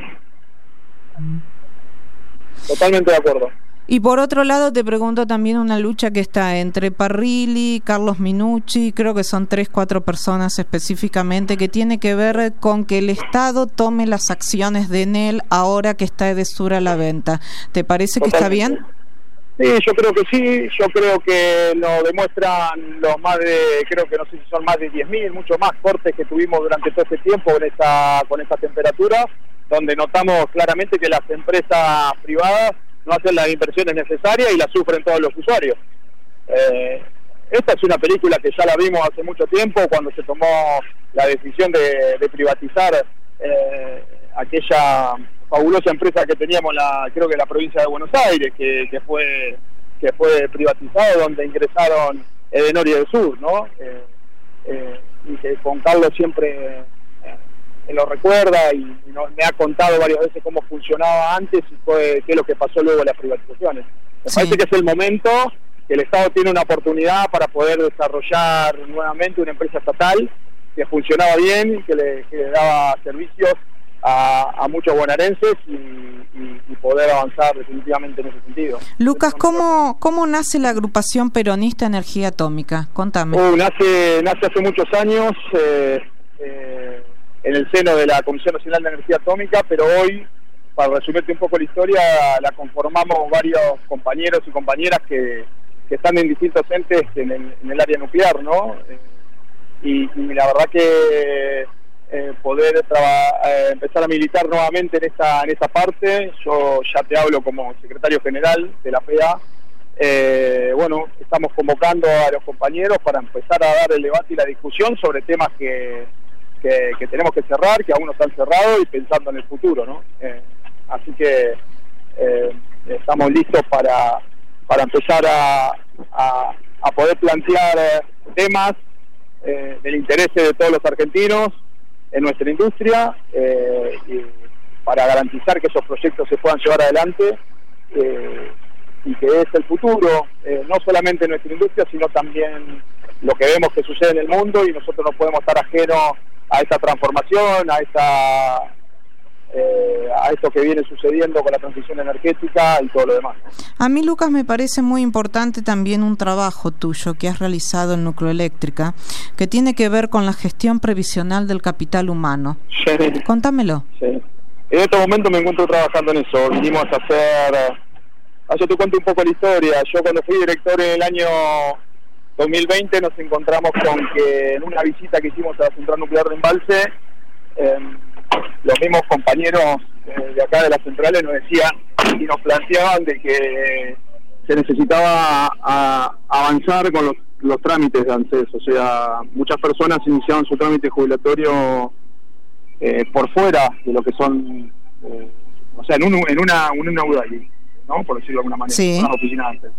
Totalmente de acuerdo. Y por otro lado te pregunto también una lucha que está entre Parrilli, Carlos Minucci, creo que son tres, cuatro personas específicamente, que tiene que ver con que el Estado tome las acciones de Enel ahora que está Edesur a la venta. ¿Te parece que Totalmente. está bien? Sí, yo creo que sí, yo creo que lo demuestran los más de, creo que no sé si son más de diez mil, mucho más cortes que tuvimos durante todo este tiempo con esta, con esta temperatura, donde notamos claramente que las empresas privadas no hacen las inversiones necesarias y las sufren todos los usuarios. Eh, esta es una película que ya la vimos hace mucho tiempo, cuando se tomó la decisión de, de privatizar eh, aquella fabulosa empresa que teníamos en la, creo que en la provincia de Buenos Aires, que, que fue que fue privatizado, donde ingresaron Edenor y Edesur, ¿no? Eh, eh, y que con Carlos siempre me lo recuerda y, y no, me ha contado varias veces cómo funcionaba antes y fue, qué es lo que pasó luego en las privatizaciones. Me sí. parece que es el momento que el Estado tiene una oportunidad para poder desarrollar nuevamente una empresa estatal que funcionaba bien y que le, que le daba servicios a, a muchos bonaerenses y, y, y poder avanzar definitivamente en ese sentido. Lucas, ¿cómo, cómo nace la agrupación peronista Energía Atómica? Contame. Uh, nace, nace hace muchos años, eh, eh, en el seno de la Comisión Nacional de Energía Atómica, pero hoy, para resumirte un poco la historia, la conformamos varios compañeros y compañeras que, que están en distintos entes en el, en el área nuclear, ¿no? Eh, y, y la verdad que eh, poder eh, empezar a militar nuevamente en esta, en esta parte, yo ya te hablo como secretario general de la P A, eh, bueno, estamos convocando a los compañeros para empezar a dar el debate y la discusión sobre temas que Que, que tenemos que cerrar, que aún no están cerrados y pensando en el futuro, ¿no? Eh, así que eh, estamos listos para, para empezar a, a, a poder plantear eh, temas eh, del interés de todos los argentinos en nuestra industria eh, y para garantizar que esos proyectos se puedan llevar adelante eh, y que es el futuro, eh, no solamente en nuestra industria, sino también lo que vemos que sucede en el mundo, y nosotros no podemos estar ajenos a esta transformación, a esta eh, a esto que viene sucediendo con la transición energética y todo lo demás. A mí, Lucas, me parece muy importante también un trabajo tuyo que has realizado en Nucleoeléctrica, que tiene que ver con la gestión previsional del capital humano. Sí. Contámelo. Sí. En este momento me encuentro trabajando en eso. Vinimos a hacer... Ah, yo te cuento un poco la historia. Yo cuando fui director en el año dos mil veinte nos encontramos con que en una visita que hicimos a la central nuclear de Embalse, eh, los mismos compañeros eh, de acá de las centrales nos decían y nos planteaban de que se necesitaba a, avanzar con los, los trámites de ANSES. O sea, muchas personas iniciaban su trámite jubilatorio eh, por fuera de lo que son, eh, o sea, en, un, en una en una U D A I, ¿no? Por decirlo de alguna manera, sí. En las oficinas antes.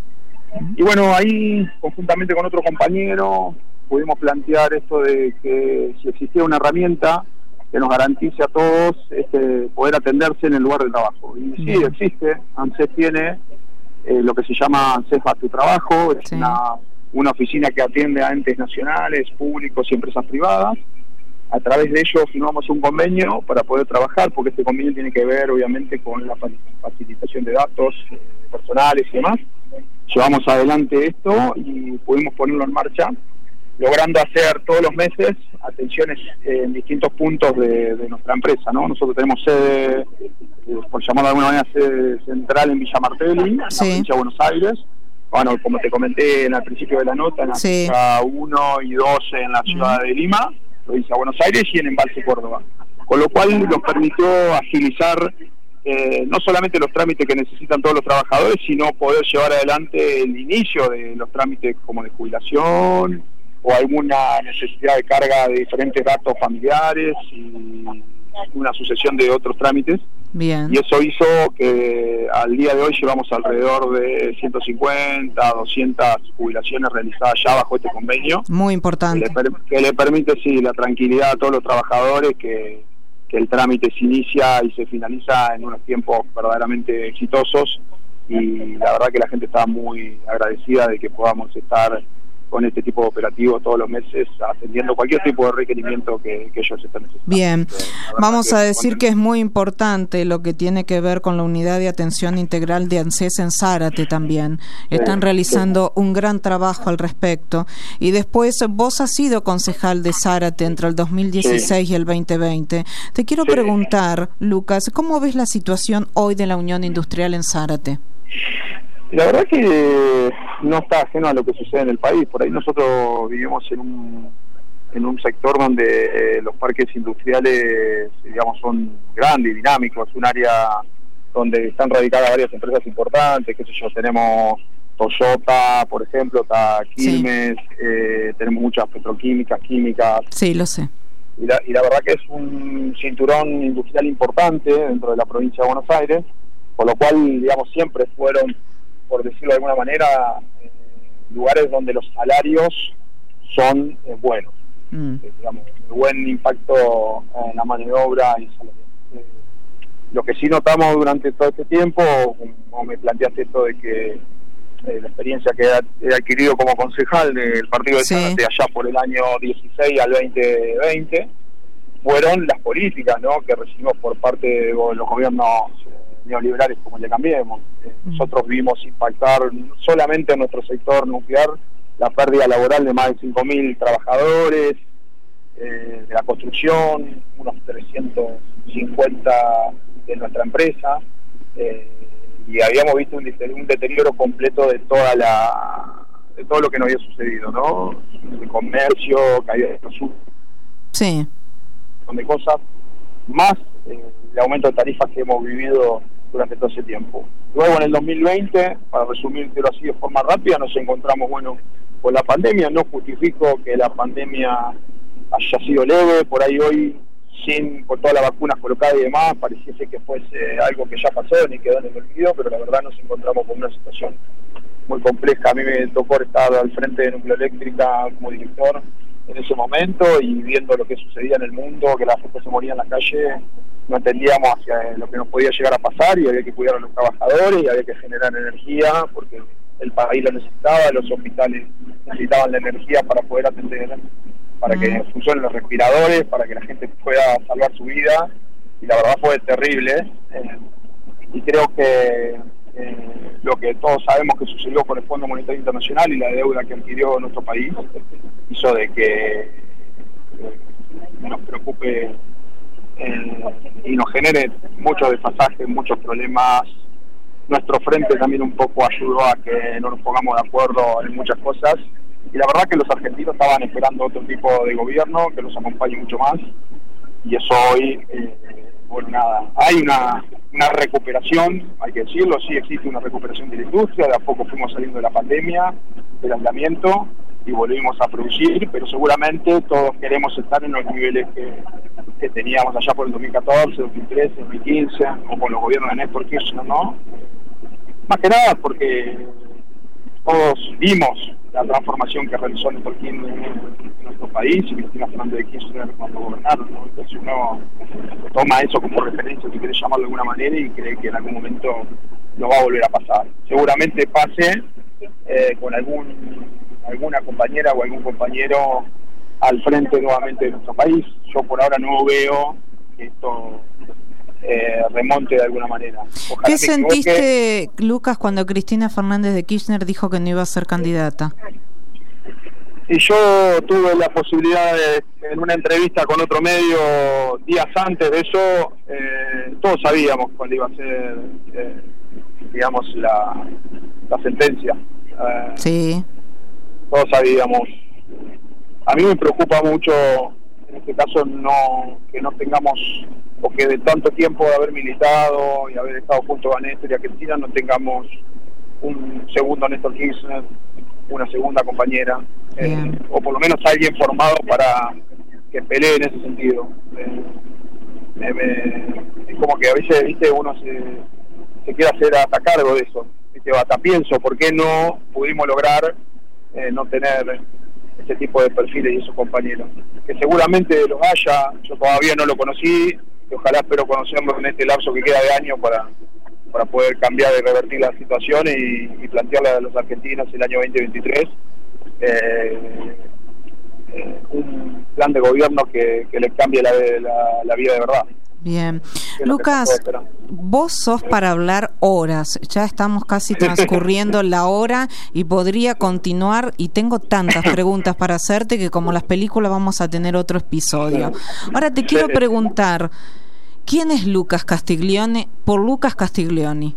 Y bueno, ahí, conjuntamente con otro compañero, pudimos plantear esto de que si existía una herramienta que nos garantice a todos este, poder atenderse en el lugar de trabajo. Y sí, sí existe. ANSES tiene eh, lo que se llama ANSES Va Tu Trabajo, es sí. una, una oficina que atiende a entes nacionales, públicos y empresas privadas. A través de ello firmamos un convenio para poder trabajar, porque este convenio tiene que ver obviamente con la facilitación de datos eh, personales y demás. Llevamos adelante esto y pudimos ponerlo en marcha, logrando hacer todos los meses atenciones en distintos puntos de, de nuestra empresa, ¿no? Nosotros tenemos sede, eh, por llamarlo de alguna manera, sede central en Villa Martelli, en sí. la provincia de Buenos Aires. Bueno, como te comenté en el principio de la nota, en la sí. uno y dos en la ciudad mm. de Lima, provincia de Buenos Aires, y en Embalse, Córdoba. Con lo cual nos permitió agilizar eh, no solamente los trámites que necesitan todos los trabajadores, sino poder llevar adelante el inicio de los trámites como de jubilación o alguna necesidad de carga de diferentes datos familiares y una sucesión de otros trámites. Bien. Y eso hizo que al día de hoy llevamos alrededor de ciento cincuenta, doscientas jubilaciones realizadas ya bajo este convenio. Muy importante. Que le, que le permite, sí, la tranquilidad a todos los trabajadores, que, que el trámite se inicia y se finaliza en unos tiempos verdaderamente exitosos. Y la verdad que la gente está muy agradecida de que podamos estar con este tipo de operativos todos los meses, atendiendo cualquier tipo de requerimiento que, que ellos estén necesitando. Bien, vamos a decir que es muy importante lo que tiene que ver con la unidad de atención integral de ANSES en Zárate también. Están sí, realizando sí. un gran trabajo al respecto. Y después, vos has sido concejal de Zárate entre el dos mil dieciséis sí. y el veinte veinte. Te quiero sí. preguntar, Lucas, ¿cómo ves la situación hoy de la Unión Industrial en Zárate? La verdad que no está ajeno a lo que sucede en el país. Por ahí nosotros vivimos en un en un sector donde eh, los parques industriales, digamos, son grandes y dinámicos. Es un área donde están radicadas varias empresas importantes, qué sé yo, tenemos Toyota, por ejemplo, está Quilmes, sí. eh, tenemos muchas petroquímicas, químicas. Sí, lo sé. Y la, y la verdad que es un cinturón industrial importante dentro de la provincia de Buenos Aires, por lo cual, digamos, siempre fueron, por decirlo de alguna manera, eh, lugares donde los salarios son eh, buenos, mm. eh, digamos, buen impacto en la mano de obra y salario. Eh, lo que sí notamos durante todo este tiempo, como me planteaste esto de que eh, la experiencia que he, he adquirido como concejal del partido de sí. Zárate allá por el año dieciséis al veinte veinte, fueron las políticas, ¿no?, que recibimos por parte de los gobiernos neoliberales como el de Cambiemos. Eh, nosotros vimos impactar solamente en nuestro sector nuclear la pérdida laboral de más de cinco mil trabajadores, eh, de la construcción, unos trescientos cincuenta de nuestra empresa, eh, y habíamos visto un, un deterioro completo de toda la de todo lo que nos había sucedido, ¿no? El comercio, caída de los sí. de cosas, más eh, el aumento de tarifas que hemos vivido durante todo ese tiempo. Luego en el dos mil veinte, para resumírtelo así de forma rápida, nos encontramos, bueno, con la pandemia. No justifico que la pandemia haya sido leve, por ahí hoy, sin con todas las vacunas colocadas y demás, pareciese que fuese algo que ya pasó, ni quedó en el olvido, pero la verdad nos encontramos con una situación muy compleja. A mí me tocó estar al frente de Nucleoeléctrica como director en ese momento y viendo lo que sucedía en el mundo, que la gente se moría en la calle, no entendíamos hacia lo que nos podía llegar a pasar y había que cuidar a los trabajadores y había que generar energía porque el país lo necesitaba, los hospitales necesitaban la energía para poder atender, para que funcionen los respiradores, para que la gente pueda salvar su vida y la verdad fue terrible, eh, y creo que eh, lo que todos sabemos que sucedió con el Fondo Monetario Internacional y la deuda que adquirió nuestro país hizo de que eh, nos preocupe eh, y nos genere muchos desfasajes, muchos problemas. Nuestro frente también un poco ayudó a que no nos pongamos de acuerdo en muchas cosas, y la verdad que los argentinos estaban esperando otro tipo de gobierno que los acompañe mucho más, y eso hoy, eh, bueno, nada, hay una, una recuperación, hay que decirlo, sí existe una recuperación de la industria, de a poco fuimos saliendo de la pandemia, del aislamiento, y volvimos a producir, pero seguramente todos queremos estar en los niveles que, que teníamos allá por el dos mil catorce, dos mil trece, dos mil quince, o con los gobiernos de Néstor Kirchner, ¿no? Más que nada porque todos vimos la transformación que realizó Néstor Kirchner en nuestro país y Cristina Fernández de Kirchner cuando gobernaron, ¿no? Entonces uno toma eso como referencia, si quiere llamarlo de alguna manera, y cree que en algún momento lo va a volver a pasar. Seguramente pase eh, con algún alguna compañera o algún compañero al frente nuevamente de nuestro país. Yo por ahora no veo que esto eh, remonte de alguna manera. Ojalá ¿Qué sentiste, Lucas, cuando Cristina Fernández de Kirchner dijo que no iba a ser candidata? Y yo tuve la posibilidad de, en una entrevista con otro medio días antes de eso, eh, todos sabíamos cuál iba a ser, eh, digamos, la, la sentencia. Eh, sí. Todos sabíamos. A mí me preocupa mucho, en este caso, no que no tengamos, o que de tanto tiempo de haber militado y haber estado junto a Néstor y a Cristina, no tengamos un segundo Néstor Kirchner, una segunda compañera, eh, o por lo menos alguien formado para que pelee en ese sentido. Eh, me, me, es como que a veces, viste, uno se, se quiere hacer hasta cargo de eso. ¿Viste? Hasta pienso, ¿por qué no pudimos lograr Eh, no tener ese tipo de perfiles y esos compañeros? Que seguramente los haya, yo todavía no lo conocí, y ojalá espero conocerlo en este lapso que queda de año para, para poder cambiar y revertir la situación y, y plantearle a los argentinos el año veinte veintitrés eh, eh, un plan de gobierno que, que les cambie la, la, la vida de verdad. Bien. Lucas, vos sos para hablar horas, ya estamos casi transcurriendo la hora y podría continuar, y tengo tantas preguntas para hacerte que como las películas vamos a tener otro episodio. Ahora te quiero preguntar, ¿quién es Lucas Castiglione por Lucas Castiglioni?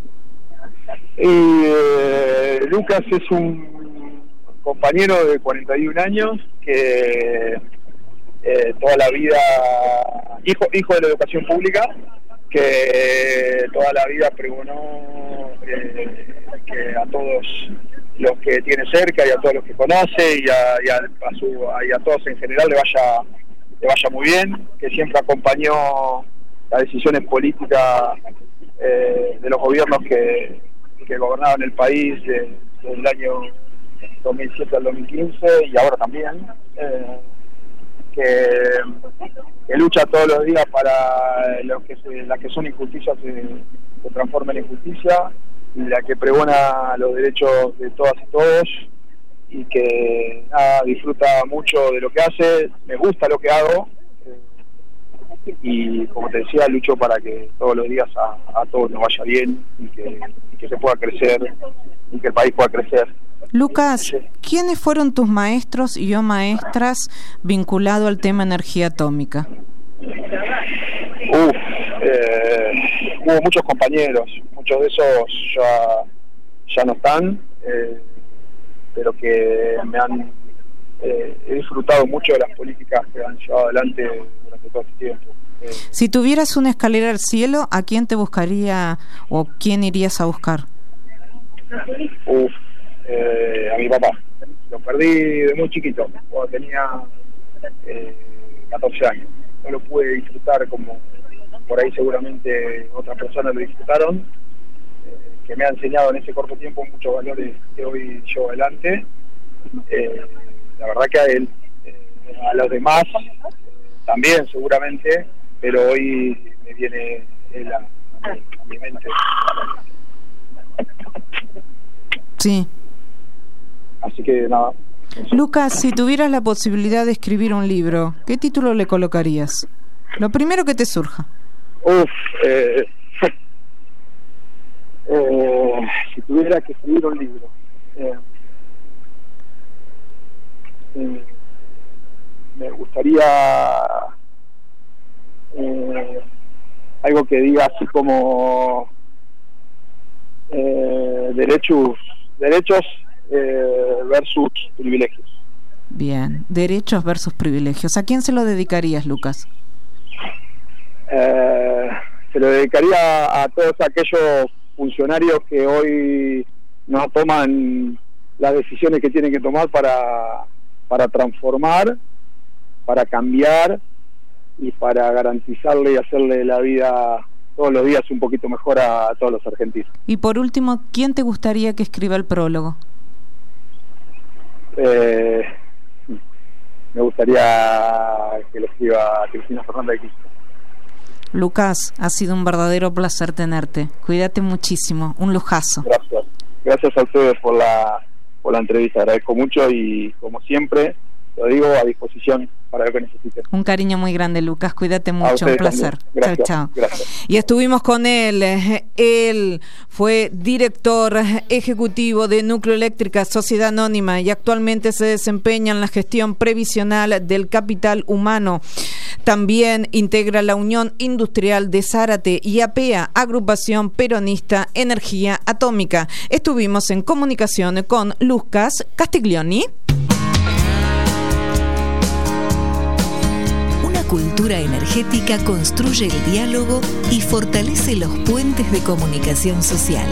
Eh, Lucas es un compañero de cuarenta y un años que Eh, toda la vida, hijo hijo de la educación pública, que toda la vida pregonó eh, que a todos los que tiene cerca y a todos los que conoce y a, y a, a, su, y a todos en general le vaya le vaya muy bien, que siempre acompañó las decisiones políticas eh, de los gobiernos que, que gobernaban el país desde el año dos mil siete al dos mil quince y ahora también. Eh, Que, que lucha todos los días para lo que se, las que son injusticias se, se transformen en justicia, y la que pregona los derechos de todas y todos, y que nada, disfruta mucho de lo que hace, me gusta lo que hago, eh, y como te decía, lucho para que todos los días a, a todos nos vaya bien y que, y que se pueda crecer y que el país pueda crecer. Lucas, ¿quiénes fueron tus maestros y o maestras vinculado al tema energía atómica? Uf, eh, hubo muchos compañeros, muchos de esos ya, ya no están, eh, pero que me han eh, he disfrutado mucho de las políticas que han llevado adelante durante todo este tiempo. Eh, si tuvieras una escalera al cielo, ¿a quién te buscaría o quién irías a buscar? Uf, Eh, a mi papá. Lo perdí de muy chiquito, cuando tenía eh, catorce años. No lo pude disfrutar como por ahí seguramente otras personas lo disfrutaron, eh, que me ha enseñado en ese corto tiempo muchos valores que hoy llevo adelante. Eh, la verdad que a él, eh, a los demás eh, también seguramente, pero hoy me viene él a, a, mi, a mi mente. Sí. Así que nada. Eso. Lucas, si tuvieras la posibilidad de escribir un libro, ¿qué título le colocarías? Lo primero que te surja. Uf, eh, eh, si tuviera que escribir un libro, eh, eh, me gustaría eh, algo que diga así como eh, derechos, derechos eh, versus privilegios. Bien, derechos versus privilegios. ¿A quién se lo dedicarías, Lucas? Eh, se lo dedicaría a todos aquellos funcionarios que hoy no toman las decisiones que tienen que tomar para, para transformar, para cambiar y para garantizarle y hacerle la vida todos los días un poquito mejor a, a todos los argentinos. Y por último, ¿quién te gustaría que escriba el prólogo? Eh, me gustaría que lo escriba Cristina Fernández de Kirchner. Lucas, ha sido un verdadero placer tenerte. Cuídate muchísimo, un lujazo. Gracias. Gracias a ustedes por la, por la entrevista. Agradezco mucho y, como siempre, lo digo, a disposición para lo que necesiten. Un cariño muy grande, Lucas. Cuídate mucho, un placer. Gracias, chao, chao. Gracias. Y estuvimos con él. Él fue director ejecutivo de Nucleoeléctrica Sociedad Anónima y actualmente se desempeña en la gestión previsional del capital humano. También integra la Unión Industrial de Zárate y APEA, Agrupación Peronista Energía Atómica. Estuvimos en comunicación con Lucas Castiglioni. Una cultura energética construye el diálogo y fortalece los puentes de comunicación social.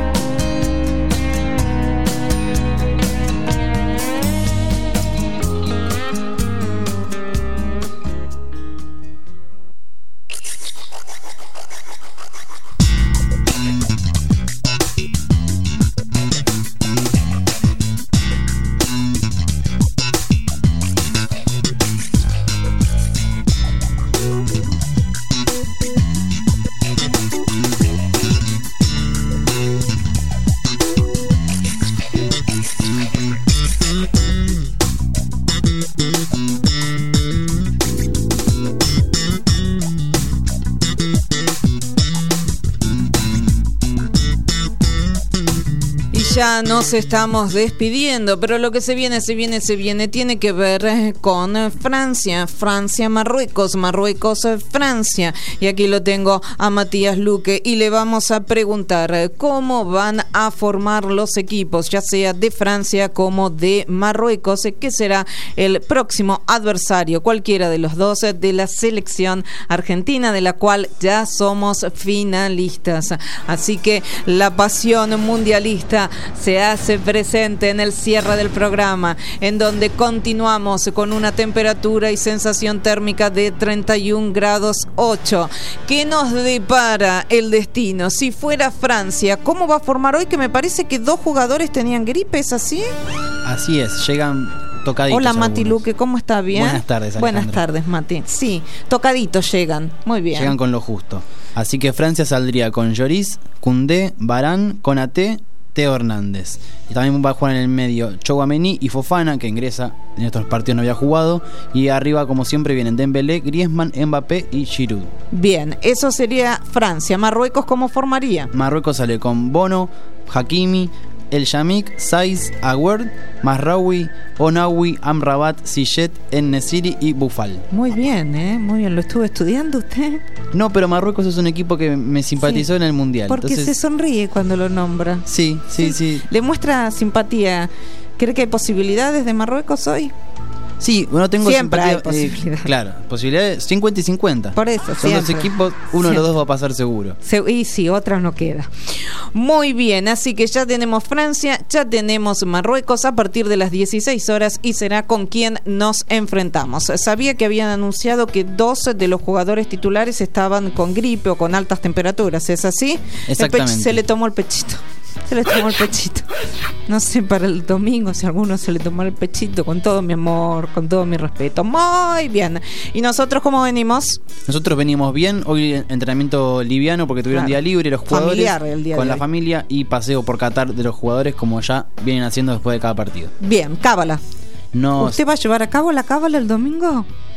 Ya nos estamos despidiendo, pero lo que se viene, se viene, se viene, tiene que ver con Francia, Francia, Marruecos, Marruecos, Francia. Y aquí lo tengo a Matías Luque y le vamos a preguntar cómo van a formar los equipos, ya sea de Francia como de Marruecos, que será el próximo adversario, cualquiera de los dos, de la selección argentina, de la cual ya somos finalistas. Así que la pasión mundialista se hace presente en el cierre del programa, en donde continuamos con una temperatura y sensación térmica de treinta y un grados ocho. ¿Qué nos depara el destino? Si fuera Francia, ¿cómo va a formar hoy? Que me parece que dos jugadores tenían gripe, ¿es así? Así es, llegan tocaditos. Hola Mati algunos. Luque, ¿cómo está? ¿Bien? Buenas tardes, Alejandra. Buenas tardes, Mati. Sí, tocaditos llegan, muy bien. Llegan con lo justo. Así que Francia saldría con Lloris, Koundé, Varane, Konaté, Teo Hernández. Y también va a jugar en el medio Tchouaméni y Fofana, que ingresa en estos partidos, no había jugado. Y arriba, como siempre, vienen Dembélé, Griezmann, Mbappé y Giroud. Bien, eso sería Francia. Marruecos, ¿cómo formaría? Marruecos sale con Bono, Hakimi, El Yamik, Saiz, Aguerd, Mazraoui, Onawi, Amrabat, Siyet, En-Nesyri y Boufal. Muy bien, ¿eh? Muy bien. ¿Lo estuvo estudiando usted? No, pero Marruecos es un equipo que me simpatizó sí, en el Mundial. Porque entonces... se sonríe cuando lo nombra. Sí, sí, sí, sí. Le muestra simpatía. ¿Cree que hay posibilidades de Marruecos hoy? Sí, no tengo siempre simpatía, hay posibilidades. Eh, claro, posibilidades cincuenta y cincuenta. Por eso, son siempre. dos equipos, uno siempre. de los dos va a pasar seguro. Se, y si otras no queda. Muy bien, así que ya tenemos Francia, ya tenemos Marruecos a partir de las dieciséis horas y será con quien nos enfrentamos. Sabía que habían anunciado que dos de los jugadores titulares estaban con gripe o con altas temperaturas, ¿es así? Exactamente. El pecho, se le tomó el pechito. Se le tomó el pechito. No sé, para el domingo si a alguno se le tomó el pechito, con todo mi amor, con todo mi respeto. Muy bien. ¿Y nosotros cómo venimos? Nosotros venimos bien. Hoy entrenamiento liviano porque tuvieron claro. día libre los jugadores. Familiar el día con de la hoy. familia y paseo por Qatar de los jugadores como ya vienen haciendo después de cada partido. Bien, cábala. No. ¿Usted va a llevar a cabo la cábala el domingo?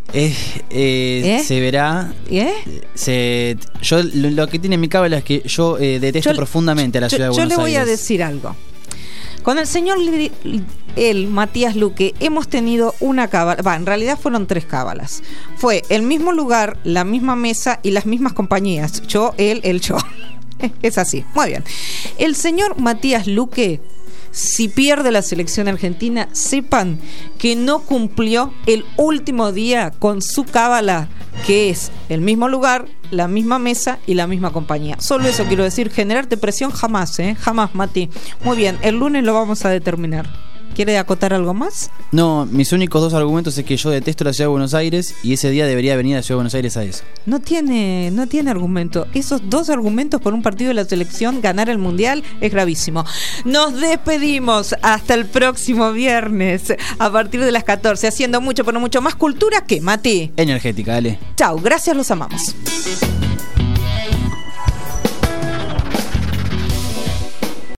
Eh, eh, ¿Eh? Se verá. ¿Eh? Se, yo lo, lo que tiene mi cábala es que yo eh, detesto Yo- profundamente a la Yo, ciudad de yo Buenos le voy Aires. a decir algo. Con el señor, Li- el Matías Luque, hemos tenido una cábala, va, en realidad fueron tres cábalas. Fue el mismo lugar, la misma mesa y las mismas compañías. Yo, él, él, yo. Es así, muy bien. El señor Matías Luque, si pierde la selección argentina, sepan que no cumplió el último día con su cábala, que es el mismo lugar, la misma mesa y la misma compañía. Solo eso quiero decir, generarte presión jamás, ¿eh? Jamás, Mati. Muy bien, el lunes lo vamos a determinar. ¿Quiere acotar algo más? No, mis únicos dos argumentos es que yo detesto la ciudad de Buenos Aires y ese día debería venir a la ciudad de Buenos Aires a eso. No tiene, no tiene argumento. Esos dos argumentos por un partido de la selección, ganar el mundial, es gravísimo. Nos despedimos hasta el próximo viernes a partir de las catorce, haciendo mucho, pero mucho más cultura que Mati. Energética, dale. Chau, gracias, los amamos.